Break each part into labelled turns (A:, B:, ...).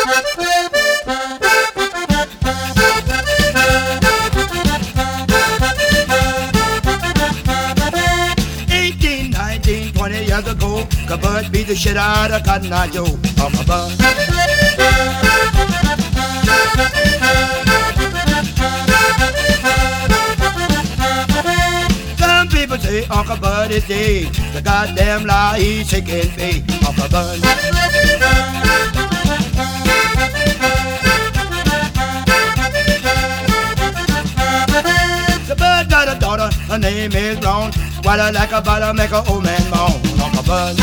A: Years ago, Bud beat the shit out of Cotton Eye Joe. Uncle Bud. Some people say Uncle Bud is dead. The goddamn lie, he's sick and fake. Uncle Bud. The Bud got a daughter, her name is Ron. Water like a butter, make a old man moan. Uncle Bud.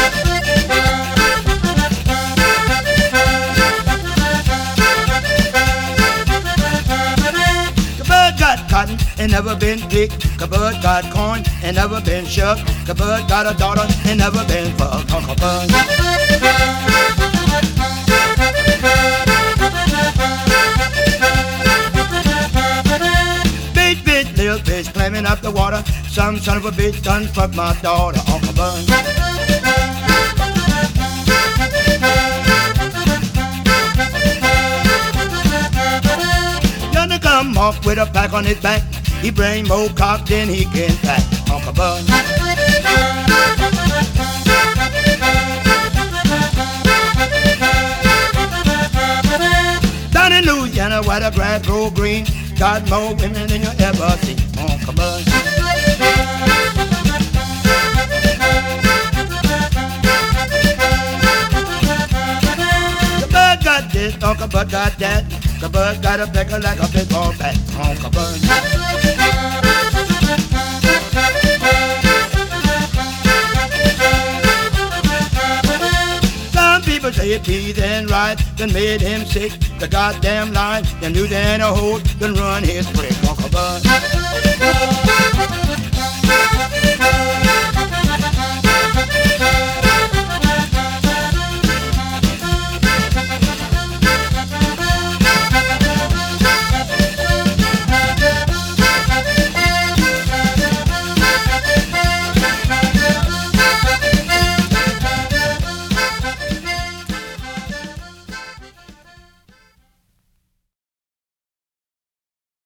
A: The Bud got cotton and never been picked. The Bud got corn and never been shucked. The Bud got a daughter and never been fucked. Uncle Bud. Little bitch climbing up the water. Some son of a bitch done fuck my daughter. Uncle Bud. Gonna come off with a pack on his back. He bring more cock than he can pack. Uncle Bud. Down in Louisiana where the grass grow green, got more women than you ever see. Uncle Bud. The Bud got this, Uncle Bud got that. The Bud got a pecker like a baseball bat. Uncle Bud. Some people say peas and rice done made him sick. The goddamn line, them knew that a hoe done run his brick. Uncle Bud.